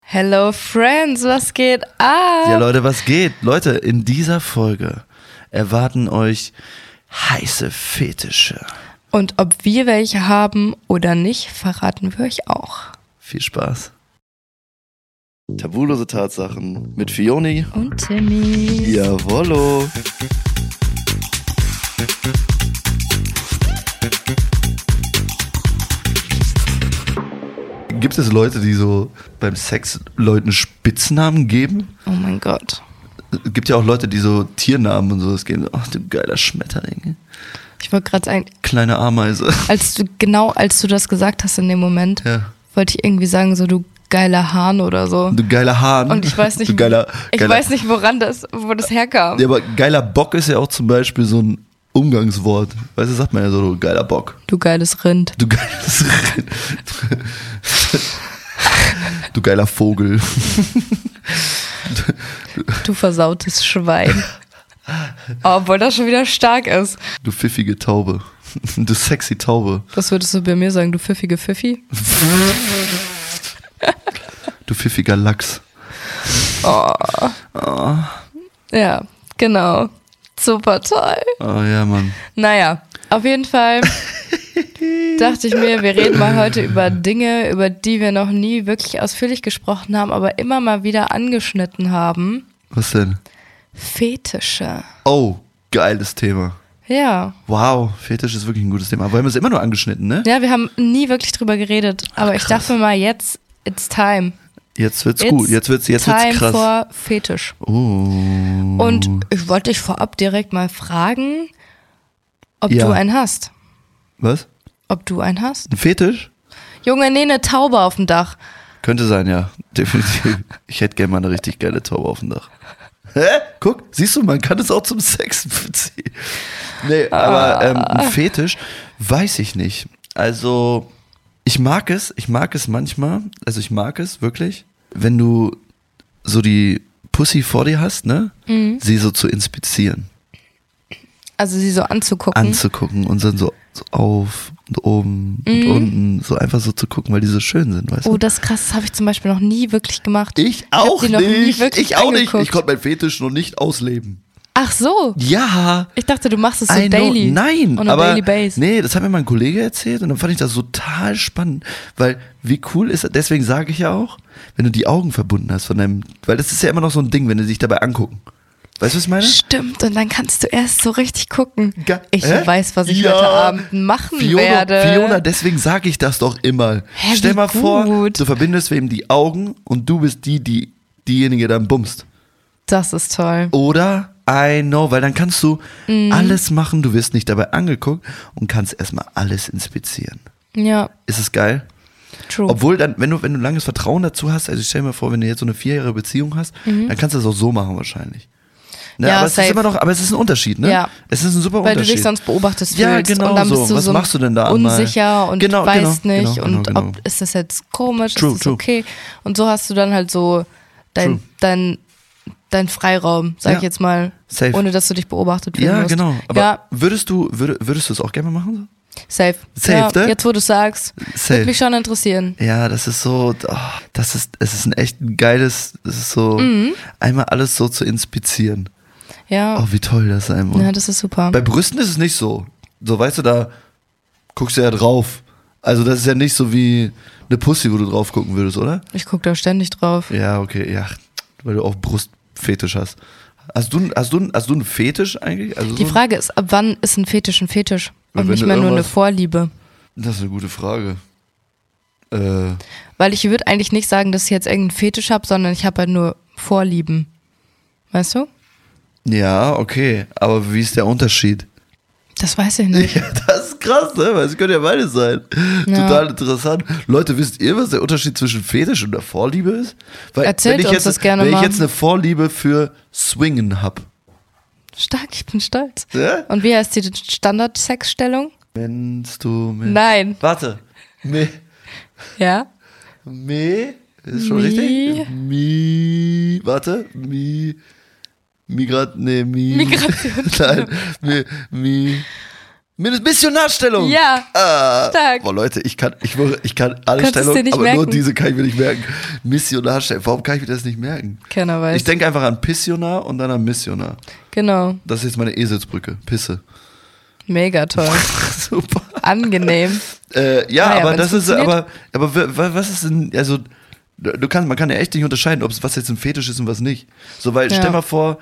Hello Friends, was geht ab? Ja Leute, was geht? Leute, in dieser Folge erwarten euch heiße Fetische. Und ob wir welche haben oder nicht, verraten wir euch auch. Viel Spaß. Tabulose Tatsachen mit Fioni und Timmy. Jawollo. Gibt es Leute, die so beim Sex Leuten Spitznamen geben? Oh mein Gott. Es gibt ja auch Leute, die so Tiernamen und sowas geben. Ach, du geiler Schmetterling. Ich wollte gerade sagen, kleine Ameise. Als du das gesagt hast in dem Moment, ja. Wollte ich irgendwie sagen, so du geiler Hahn oder so. Du geiler Hahn. Und ich weiß nicht, weiß nicht, wo das herkam. Ja, aber geiler Bock ist ja auch zum Beispiel so ein Umgangswort. Weißt du, sagt man ja so, du geiler Bock. Du geiles Rind. Du geiles Rind. Du geiler Vogel. Du versautes Schwein. Obwohl das schon wieder stark ist. Du pfiffige Taube. Du sexy Taube. Was würdest du bei mir sagen, du pfiffige Pfiffi? Du pfiffiger Lachs. Oh. Ja, genau. Super toll. Oh ja, Mann. Naja, auf jeden Fall dachte ich mir, wir reden mal heute über Dinge, über die wir noch nie wirklich ausführlich gesprochen haben, aber immer mal wieder angeschnitten haben. Was denn? Fetische. Oh, geiles Thema. Ja. Wow, Fetisch ist wirklich ein gutes Thema. Aber wir haben es immer nur angeschnitten, ne? Ja, wir haben nie wirklich drüber geredet. Aber ich dachte mir mal, jetzt, it's time. Jetzt wird's gut. Jetzt wird's krass. Time for Fetisch. Oh. Und ich wollte dich vorab direkt mal fragen, ob du einen hast. Was? Ob du einen hast? Ein Fetisch? Junge, nee, eine Taube auf dem Dach. Könnte sein, ja. Definitiv. Ich hätte gerne mal eine richtig geile Taube auf dem Dach. Hä? Guck, siehst du, man kann es auch zum Sex beziehen. Nee, aber ein Fetisch weiß ich nicht. Also, ich mag es manchmal, also ich mag es wirklich, wenn du so die Pussy vor dir hast, ne? Mhm. Sie so zu inspizieren. Also sie so anzugucken. Und dann so auf und oben und unten, so einfach so zu gucken, weil die so schön sind, weißt du? Oh, das ist krass, das habe ich zum Beispiel noch nie wirklich gemacht. Ich auch nicht. Ich auch nicht. Ich konnte meinen Fetisch noch nicht ausleben. Ach so. Ja. Ich dachte, du machst es so daily. Nein, on a daily base. Nee, das hat mir mein Kollege erzählt und dann fand ich das total spannend, weil wie cool ist, deswegen sage ich ja auch, wenn du die Augen verbunden hast von deinem, weil das ist ja immer noch so ein Ding, wenn die sich dabei angucken. Weißt du, was ich meine? Stimmt, und dann kannst du erst so richtig gucken. Ich weiß, was ich heute Abend machen werde. Fiona, deswegen sage ich das doch immer. Stell mal vor, du verbindest wem die Augen und du bist diejenige dann bummst. Das ist toll. Oder? I know, weil dann kannst du alles machen, du wirst nicht dabei angeguckt und kannst erstmal alles inspizieren. Ja. Ist es geil? True. Obwohl dann, wenn du langes Vertrauen dazu hast, also ich stell mir vor, wenn du jetzt so eine 4-jährige Beziehung hast, dann kannst du das auch so machen wahrscheinlich. Ne, ja, aber es ist immer noch, aber es ist ein Unterschied, ne? Ja. Es ist ein super Unterschied. Weil du dich sonst beobachtest fühlst. Ja, genau und dann bist so. Du was so machst du denn da unsicher und weißt nicht genau. ob ist das jetzt komisch, True, ist das okay? Und so hast du dann halt so dein Freiraum, sag ich jetzt mal, safe. Ohne dass du dich beobachtet fühlen musst. Ja, genau. Aber ja. würdest du es auch gerne mal machen? Safe. Ja, ne? Jetzt wo du sagst, würde mich schon interessieren. Ja, das ist so, es ist ein echt geiles, es ist so, einmal alles so zu inspizieren. Ja. Oh, wie toll das sein muss. Ja, das ist super. Bei Brüsten ist es nicht so. So, weißt du, da guckst du ja drauf. Also das ist ja nicht so wie eine Pussy, wo du drauf gucken würdest, oder? Ich guck da ständig drauf. Ja, okay, ja, weil du auch Brustfetisch hast. Hast du einen Fetisch eigentlich? Also die Frage ist, ab wann ist ein Fetisch und nicht mehr nur eine Vorliebe? Das ist eine gute Frage. Weil ich würde eigentlich nicht sagen, dass ich jetzt irgendeinen Fetisch habe, sondern ich habe halt nur Vorlieben. Weißt du? Ja, okay. Aber wie ist der Unterschied? Das weiß ich nicht. Ja, das ist krass, ne? Weil es könnte ja beides sein. Ja. Total interessant. Leute, wisst ihr, was der Unterschied zwischen Fetisch und der Vorliebe ist? Weil, Erzählt uns das gerne mal. Wenn ich jetzt eine Vorliebe für Swingen habe. Stark, ich bin stolz. Ja? Und wie heißt die Standard-Sexstellung? Wennst du mit... Nein. Warte. Ja? Ist schon richtig? Warte. Migration. Nein, Missionarstellung. Ja, stark. Boah, Leute, ich kann alle Konntest Stellungen, dir nicht aber merken? nur diese kann ich mir nicht merken. Missionarstellung. Warum kann ich mir das nicht merken? Keiner weiß. Ich denke einfach an Pissionar und dann an Missionar. Genau. Das ist jetzt meine Eselsbrücke. Pisse. Mega toll. Super. Angenehm. Ja, Naja, aber wenn's das ist, funktioniert. aber was ist denn, also, man kann ja echt nicht unterscheiden, was jetzt ein Fetisch ist und was nicht. So, weil, Ja. stell mal vor,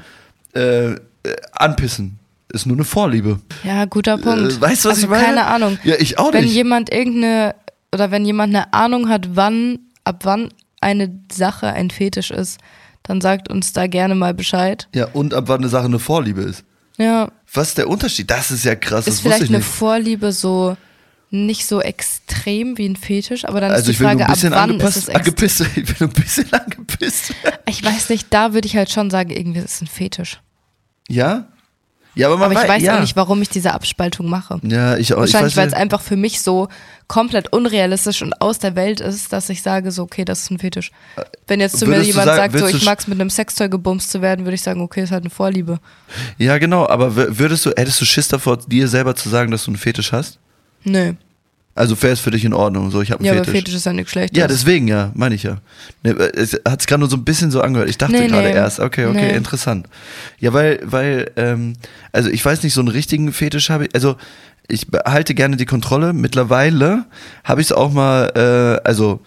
anpissen ist nur eine Vorliebe. Ja, guter Punkt. Weißt du, was also ich meine? keine Ahnung. Ja, ich auch Wenn nicht. jemand wenn jemand eine Ahnung hat, ab wann eine Sache ein Fetisch ist, dann sagt uns da gerne mal Bescheid. Ja, und ab wann eine Sache eine Vorliebe ist. Ja, Was ist der Unterschied? Das ist ja krass, das ist wusste vielleicht ich eine nicht. Vorliebe so nicht so extrem wie ein Fetisch, aber dann Also ist ich die will nur Frage, ein bisschen ab wann ist es angepisst. Ich will nur ein bisschen angepisst. Ich weiß nicht, da würde ich halt schon sagen, irgendwie ist es ein Fetisch. Ja? Ja, aber man Aber ich weiß ja. auch nicht, warum ich diese Abspaltung mache. Ja, ich auch. Wahrscheinlich, weil es ja. einfach für mich so komplett unrealistisch und aus der Welt ist, dass ich sage, so, okay, das ist ein Fetisch. Wenn jetzt zu mir Würdest du jemand sagen- sagt, so, willst du ich mag es mit einem Sextoy gebumst zu werden, würde ich sagen, okay, ist halt eine Vorliebe. Ja, genau, aber hättest du Schiss davor, dir selber zu sagen, dass du einen Fetisch hast? Nö. Also wäre es für dich in Ordnung, so ich habe einen Ja, aber Fetisch. Fetisch ist ja nichts Schlechtes. Ja, deswegen ja, meine ich ja. Ne, es hat es gerade nur so ein bisschen so angehört. Ich dachte Nee, gerade nee. erst, okay, Nee. interessant. Ja, weil, also ich weiß nicht, so einen richtigen Fetisch habe ich, also ich behalte gerne die Kontrolle. Mittlerweile habe ich es auch mal,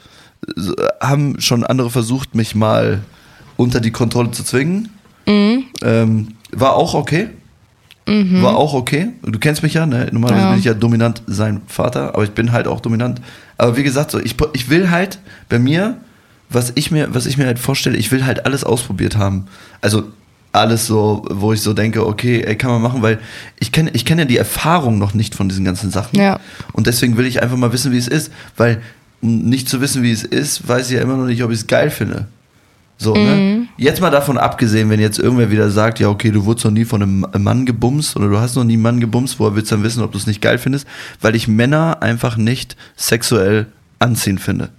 haben schon andere versucht, mich mal unter die Kontrolle zu zwingen. War auch okay. War auch okay. Du kennst mich ja, ne? Normalerweise Ja. bin ich ja dominant sein Vater, aber ich bin halt auch dominant. Aber wie gesagt, so ich will halt bei mir, was ich mir halt vorstelle, ich will halt alles ausprobiert haben. Also alles so, wo ich so denke, okay, ey, kann man machen, weil ich kenn ja die Erfahrung noch nicht von diesen ganzen Sachen. Ja. Und deswegen will ich einfach mal wissen, wie es ist, weil um nicht zu wissen, wie es ist, weiß ich ja immer noch nicht, ob ich es geil finde. So, ne? Jetzt mal davon abgesehen, wenn jetzt irgendwer wieder sagt, ja, okay, du wurdest noch nie von einem Mann gebumst oder du hast noch nie einen Mann gebumst, woher willst du dann wissen, ob du es nicht geil findest? Weil ich Männer einfach nicht sexuell anziehend finde.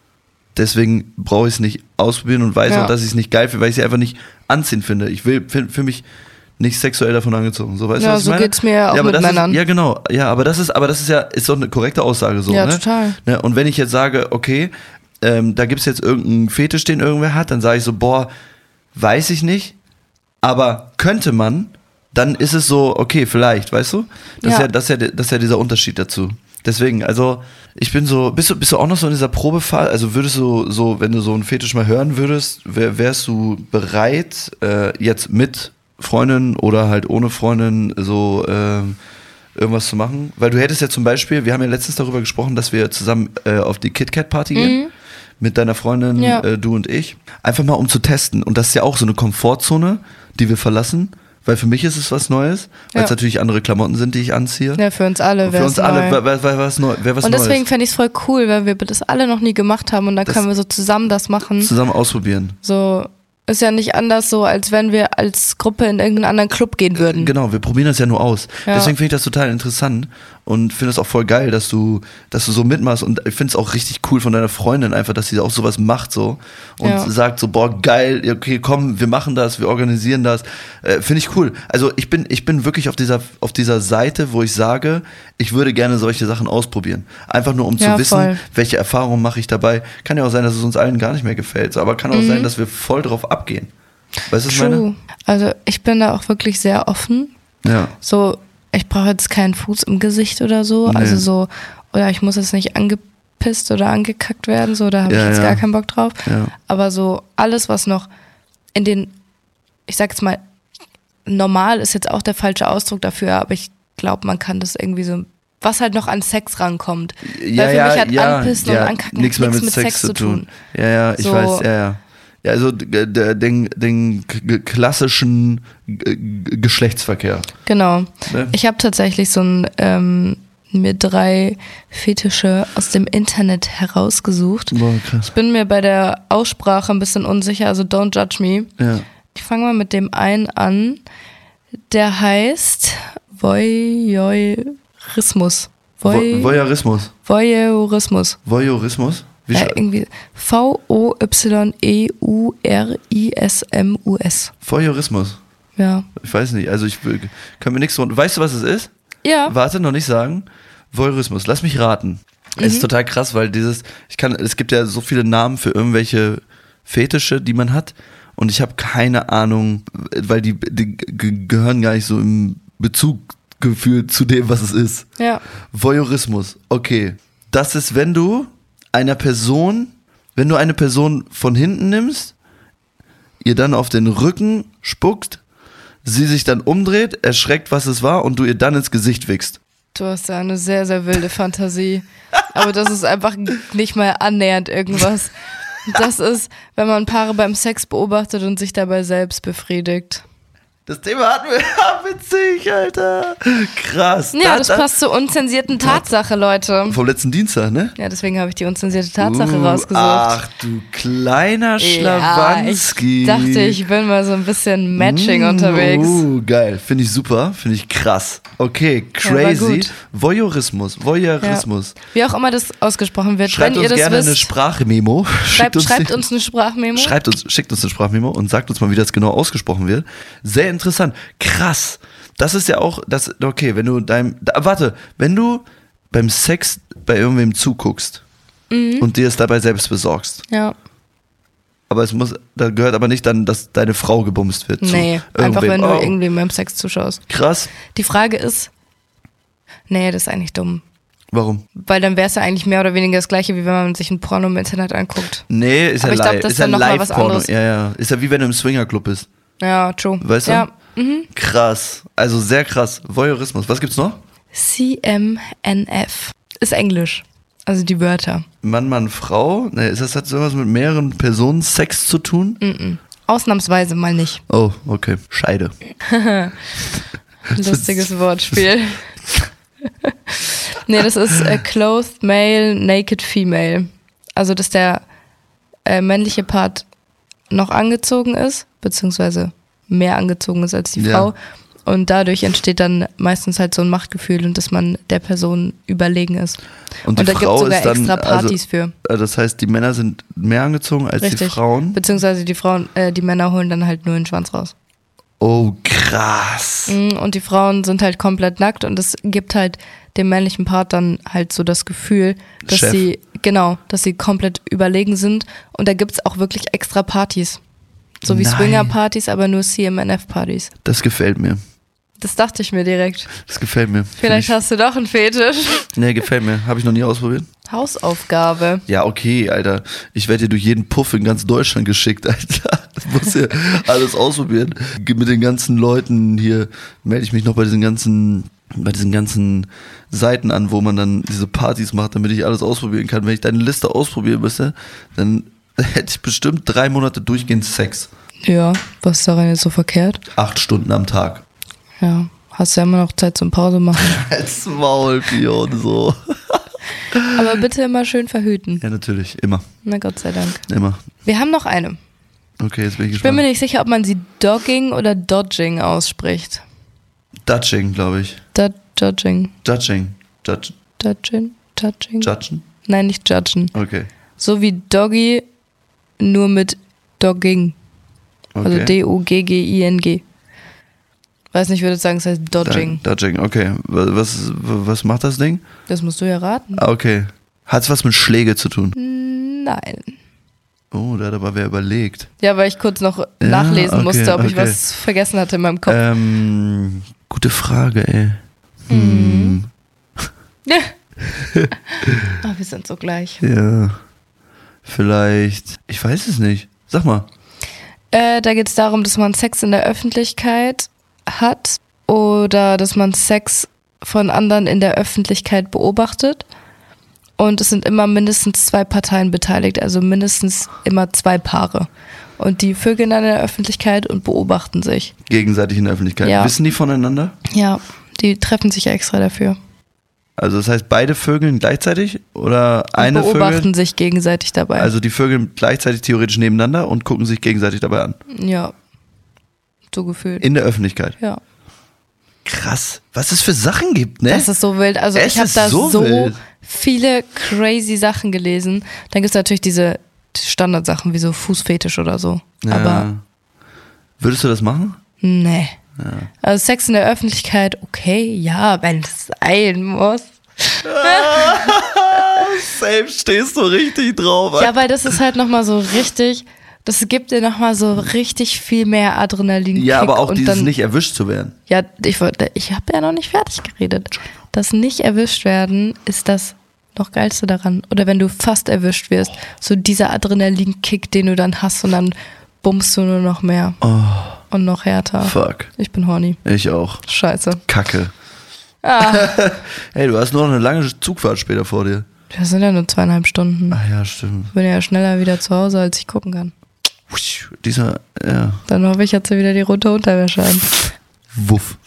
Deswegen brauche ich es nicht ausprobieren und weiß Ja. auch, dass ich es nicht geil finde, weil ich sie einfach nicht anziehend finde. Ich will für mich nicht sexuell davon angezogen. So, weißt du, Ja, was ich so meine? geht's mir auch aber mit das Männern. Ist, ja, genau. Ja, aber das ist ja ist doch eine korrekte Aussage so, Ja, ne? total. Ne? Und wenn ich jetzt sage, okay, da gibt es jetzt irgendeinen Fetisch, den irgendwer hat, dann sage ich so, boah, weiß ich nicht, aber könnte man, dann ist es so, okay, vielleicht, weißt du? Das ist ja dieser Unterschied dazu. Deswegen, also ich bin so, bist du auch noch so in dieser Probefall? Also würdest du so, wenn du so einen Fetisch mal hören würdest, wärst du bereit, jetzt mit Freundin oder halt ohne Freundin so irgendwas zu machen? Weil du hättest ja zum Beispiel, wir haben ja letztens darüber gesprochen, dass wir zusammen auf die KitKat-Party gehen. Mit deiner Freundin, Ja. du und ich. Einfach mal um zu testen. Und das ist ja auch so eine Komfortzone, die wir verlassen. Weil für mich ist es was Neues, weil es Ja. natürlich andere Klamotten sind, die ich anziehe. Ja, für uns alle Und wäre für es uns alle neu. wäre was Neues. Und deswegen fände ich es voll cool, weil wir das alle noch nie gemacht haben und dann können wir so zusammen das machen. Zusammen ausprobieren. So, ist ja nicht anders so, als wenn wir als Gruppe in irgendeinen anderen Club gehen würden. Genau, wir probieren das ja nur aus. Ja. Deswegen finde ich das total interessant und finde es auch voll geil, dass du so mitmachst und ich finde es auch richtig cool von deiner Freundin einfach, dass sie auch sowas macht so und Ja. sagt so, boah, geil, okay, komm, wir machen das, wir organisieren das. Finde ich cool. Also ich bin wirklich auf dieser Seite, wo ich sage, ich würde gerne solche Sachen ausprobieren. Einfach nur um Ja, zu wissen, voll. welche Erfahrungen mache ich dabei. Kann ja auch sein, dass es uns allen gar nicht mehr gefällt, so, aber kann auch sein, dass wir voll drauf abgehen. Weißt du, was ich meine? True. Also ich bin da auch wirklich sehr offen. Ja. So, ich brauche jetzt keinen Fuß im Gesicht oder so. Nee. Also so, oder ich muss jetzt nicht angepisst oder angekackt werden, so, da habe ich Ja, jetzt ja. gar keinen Bock drauf. Ja. Aber so alles, was noch in den, ich sag jetzt mal, normal ist jetzt auch der falsche Ausdruck dafür, aber ich glaube, man kann das irgendwie so, was halt noch an Sex rankommt. Weil für mich hat Anpissen und Ankacken nichts mehr mit Sex zu tun. Ja, ich So. weiß, ja. Ja, also den klassischen Geschlechtsverkehr. Genau. Ne? Ich habe tatsächlich so mir 3 Fetische aus dem Internet herausgesucht. Boah, krass. Ich bin mir bei der Aussprache ein bisschen unsicher, also don't judge me. Ja. Ich fange mal mit dem einen an, der heißt Voyeurismus. Voyeurismus. Voyeurismus. Voyeurismus? Wie Ja, scha- irgendwie Voyeurismus. Voyeurismus. Ja. Ich weiß nicht, also kann mir nichts drunter. Weißt du, was es ist? Ja. Warte, noch nicht sagen. Voyeurismus, lass mich raten. Es ist total krass, weil es gibt ja so viele Namen für irgendwelche Fetische, die man hat. Und ich habe keine Ahnung, weil die gehören gar nicht so im Bezuggefühl zu dem, was es ist. Ja. Voyeurismus, okay. Das ist, wenn du eine Person von hinten nimmst, ihr dann auf den Rücken spuckst, sie sich dann umdreht, erschreckt, was es war und du ihr dann ins Gesicht wichst. Du hast ja eine sehr, sehr wilde Fantasie. Aber das ist einfach nicht mal annähernd irgendwas. Das ist, wenn man Paare beim Sex beobachtet und sich dabei selbst befriedigt. Das Thema hatten wir. Ja, witzig, Alter. Krass. Ja, das passt zur unzensierten Tatsache, Leute. Vom letzten Dienstag, ne? Ja, deswegen habe ich die unzensierte Tatsache rausgesucht. Ach, du kleiner Schlawanski. Ja, ich dachte, ich bin mal so ein bisschen Matching unterwegs. Geil. Finde ich super. Finde ich krass. Okay, crazy. Ja, Voyeurismus. Ja. Wie auch immer das ausgesprochen wird. Schreibt wenn uns ihr das gerne wisst, eine Sprachmemo. schreibt uns eine Sprachmemo. Schickt uns eine Sprachmemo und sagt uns mal, wie das genau ausgesprochen wird. Sehr interessant. Krass. Das ist ja auch, okay, wenn du wenn du beim Sex bei irgendwem zuguckst und dir es dabei selbst besorgst. Ja. Aber da gehört aber nicht dann, dass deine Frau gebumst wird. Nee, einfach wenn du irgendwie beim Sex zuschaust. Krass. Die Frage ist, nee, das ist eigentlich dumm. Warum? Weil dann wäre es ja eigentlich mehr oder weniger das gleiche, wie wenn man sich ein Porno im Internet anguckt. Nee, ist aber ja ich glaub, das ist ja noch mal was Live-Porno. anderes. Ja. Ist ja wie wenn du im Swingerclub bist. Ja, true. Weißt du? Ja. Krass. Also sehr krass. Voyeurismus. Was gibt's noch? CMNF. Ist Englisch. Also die Wörter. Mann, Frau? Nee, hat sowas mit mehreren Personen Sex zu tun? Ausnahmsweise mal nicht. Oh, okay. Scheide. Lustiges Wortspiel. Nee, das ist Clothed Male, Naked Female. Also, dass der männliche Part noch angezogen ist, beziehungsweise mehr angezogen ist als die Frau. Und dadurch entsteht dann meistens halt so ein Machtgefühl und dass man der Person überlegen ist. Und da gibt es sogar extra Partys für. Das heißt, die Männer sind mehr angezogen als die Frauen? Beziehungsweise die Männer holen dann halt nur den Schwanz raus. Oh, krass. Und die Frauen sind halt komplett nackt und es gibt halt dem männlichen Part dann halt so das Gefühl, dass sie komplett überlegen sind. Und da gibt es auch wirklich extra Partys. So wie Swinger-Partys, aber nur CMNF-Partys. Das gefällt mir. Das dachte ich mir direkt. Das gefällt mir. Vielleicht hast du doch einen Fetisch. Nee, gefällt mir. Habe ich noch nie ausprobiert. Hausaufgabe. Ja, okay, Alter. Ich werde dir durch jeden Puff in ganz Deutschland geschickt, Alter. Das muss ja alles ausprobieren. Mit den ganzen Leuten hier melde ich mich noch bei diesen ganzen Seiten an, wo man dann diese Partys macht, damit ich alles ausprobieren kann. Wenn ich deine Liste ausprobieren müsste, dann hätte ich bestimmt 3 Monate durchgehend Sex. Ja, was ist daran jetzt so verkehrt? 8 Stunden am Tag. Ja, hast ja immer noch Zeit zum Pause machen. Als Maulpion und so. Aber bitte immer schön verhüten. Ja, natürlich, immer. Na Gott sei Dank. Immer. Wir haben noch eine. Okay, jetzt bin ich gespannt. Ich bin mir nicht sicher, ob man sie Dogging oder Dodging ausspricht. Dutching, glaube ich. Judging. Judging. Judging? Judgen? Nein, nicht judgen. Okay. So wie Doggy, nur mit Dogging. Also Okay. D-O-G-G-I-N-G. Weiß nicht, ich würde sagen, es heißt Dodging. Dodging, okay. Was macht das Ding? Das musst du ja raten. Ah, okay. Hat es was mit Schläge zu tun? Nein. Oh, da hat aber wer überlegt. Ja, weil ich kurz noch nachlesen okay, musste, ob ich okay. was vergessen hatte in meinem Kopf. Gute Frage, ey. Ja. Oh, wir sind so gleich. Ja. Vielleicht. Ich weiß es nicht. Sag mal. Da geht es darum, dass man Sex in der Öffentlichkeit hat oder dass man Sex von anderen in der Öffentlichkeit beobachtet. Und es sind immer mindestens 2 Parteien beteiligt, also mindestens immer 2 Paare. Und die vögeln dann in der Öffentlichkeit und beobachten sich. Gegenseitig in der Öffentlichkeit. Ja. Wissen die voneinander? Ja, die treffen sich ja extra dafür. Also das heißt, beide vögeln gleichzeitig oder eine beobachten vögeln? sich gegenseitig dabei. Also die vögeln gleichzeitig theoretisch nebeneinander und gucken sich gegenseitig dabei an. Ja, so gefühlt. In der Öffentlichkeit. Ja. Krass. Was es für Sachen gibt, ne? Das ist so wild. Also Es ich habe ist da so so wild. viele crazy Sachen gelesen. Dann gibt es natürlich diese Standardsachen wie so Fußfetisch oder so. Ja. Aber Würdest du das machen? nee. Also Sex in der Öffentlichkeit, okay, ja, wenn es sein muss. Safe stehst du richtig drauf. Ja, weil das ist halt nochmal so richtig, das gibt dir nochmal so richtig viel mehr Adrenalin. Ja, aber auch und dieses dann, nicht erwischt zu werden. Ja, ich habe ja noch nicht fertig geredet. Das nicht erwischt werden ist das noch Geilste daran. Oder wenn du fast erwischt wirst, so dieser Adrenalinkick, den du dann hast und dann bummst du nur noch mehr. Und noch härter. Fuck. Ich bin horny. Ich auch. Scheiße. Kacke. Ah. Hey, du hast nur noch eine lange Zugfahrt später vor dir. Das sind ja nur 2,5 Stunden. Ah ja, stimmt. Ich bin ja schneller wieder zu Hause, als ich gucken kann. Ja. Dann hoffe ich, hat sie wieder die rote Unterwäsche an. Wuff.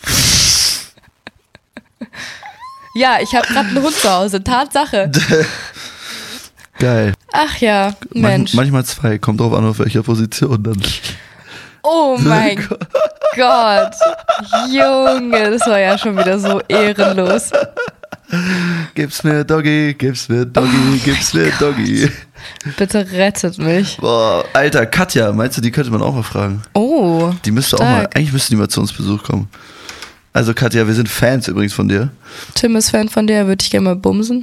Ja, ich habe gerade einen Hund zu Hause. Tatsache. Geil. Ach ja, Mensch. Manchmal 2. Kommt drauf an, auf welcher Position dann. Oh mein Gott. Junge, das war ja schon wieder so ehrenlos. Gib's mir Doggy, gib's mir Doggy, gib's mir Doggy. Bitte rettet mich. Boah, Alter, Katja, meinst du, die könnte man auch mal fragen? Oh, Die müsste auch mal, eigentlich müsste die mal zu uns Besuch kommen. Also Katja, wir sind Fans übrigens von dir. Tim ist Fan von dir, würde ich gerne mal bumsen.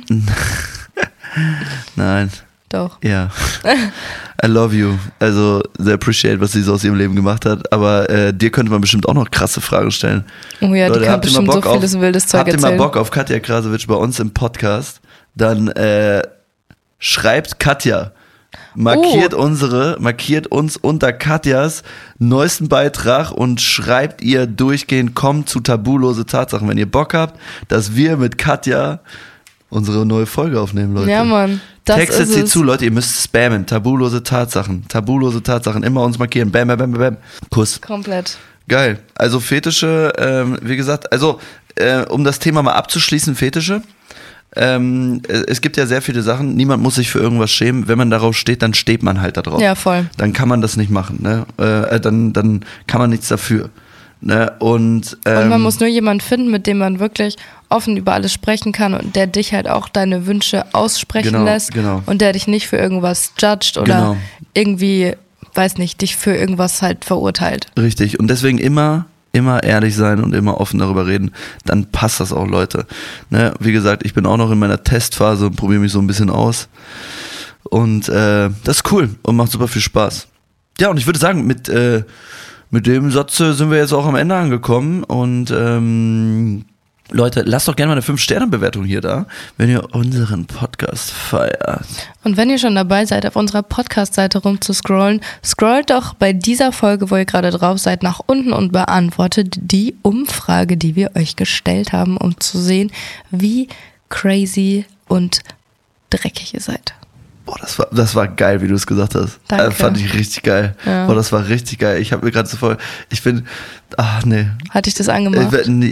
Nein. Doch. Ja. I love you. Also sehr appreciate, was sie so aus ihrem Leben gemacht hat. Aber dir könnte man bestimmt auch noch krasse Fragen stellen. Oh ja, Leute, die kann bestimmt so vieles wildes Zeug erzählen. Habt ihr mal Bock auf Katja Krasowitsch bei uns im Podcast? Dann schreibt Katja. Markiert uns unter Katjas neuesten Beitrag und schreibt ihr durchgehend, kommt zu tabulose Tatsachen, wenn ihr Bock habt, dass wir mit Katja unsere neue Folge aufnehmen, Leute. Ja, Mann. Textet sie zu, Leute, ihr müsst spammen. Tabulose Tatsachen, immer uns markieren. Bam, bam, bam, bam. Kuss. Komplett. Geil. Also Fetische, wie gesagt, um das Thema mal abzuschließen, Fetische. Es gibt ja sehr viele Sachen, niemand muss sich für irgendwas schämen. Wenn man darauf steht, dann steht man halt da drauf. Ja, voll. Dann kann man das nicht machen, ne? Dann kann man nichts dafür. Ne? Und man muss nur jemanden finden, mit dem man wirklich offen über alles sprechen kann und der dich halt auch deine Wünsche aussprechen lässt und der dich nicht für irgendwas judgt oder irgendwie, weiß nicht, dich für irgendwas halt verurteilt. Richtig. Und deswegen immer ehrlich sein und immer offen darüber reden, dann passt das auch, Leute. Ne? Wie gesagt, ich bin auch noch in meiner Testphase und probiere mich so ein bisschen aus. Und das ist cool und macht super viel Spaß. Ja, und ich würde sagen, mit dem Satz sind wir jetzt auch am Ende angekommen. Und Leute, lasst doch gerne mal eine 5-Sterne-Bewertung hier da, wenn ihr unseren Podcast feiert. Und wenn ihr schon dabei seid, auf unserer Podcast-Seite rumzuscrollen, scrollt doch bei dieser Folge, wo ihr gerade drauf seid, nach unten und beantwortet die Umfrage, die wir euch gestellt haben, um zu sehen, wie crazy und dreckig ihr seid. Boah, das war geil, wie du es gesagt hast. Danke. Fand ich richtig geil. Ja. Boah, das war richtig geil. Ich habe mir gerade so voll, Hatte ich das angemacht?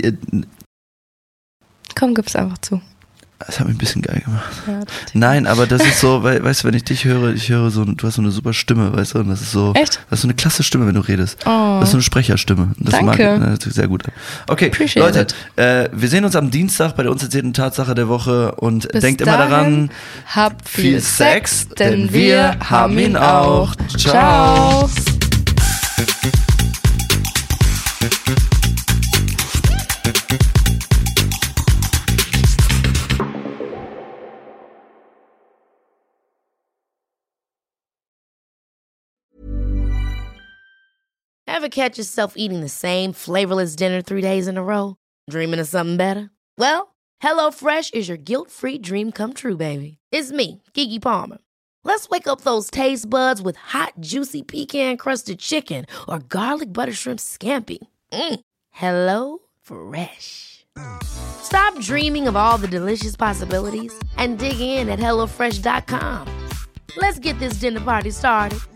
Komm, gib's einfach zu. Das hat mich ein bisschen geil gemacht. Ja, Nein, aber das ist so, weißt du, wenn ich dich höre, du hast so eine super Stimme, weißt du, und das ist so. Echt? Das ist so eine klasse Stimme, wenn du redest. Oh. Das ist so eine Sprecherstimme. Das Danke. Das ist sehr gut. Okay, Appreciate Leute, wir sehen uns am Dienstag bei der unzitierten Tatsache der Woche und Bis denkt immer daran, habt viel Sex, denn wir haben ihn auch. Ciao. Ever catch yourself eating the same flavorless dinner 3 days in a row? Dreaming of something better? Well, HelloFresh is your guilt-free dream come true, baby. It's me, Keke Palmer. Let's wake up those taste buds with hot, juicy pecan-crusted chicken or garlic butter shrimp scampi. Hello Fresh. Stop dreaming of all the delicious possibilities and dig in at HelloFresh.com. Let's get this dinner party started.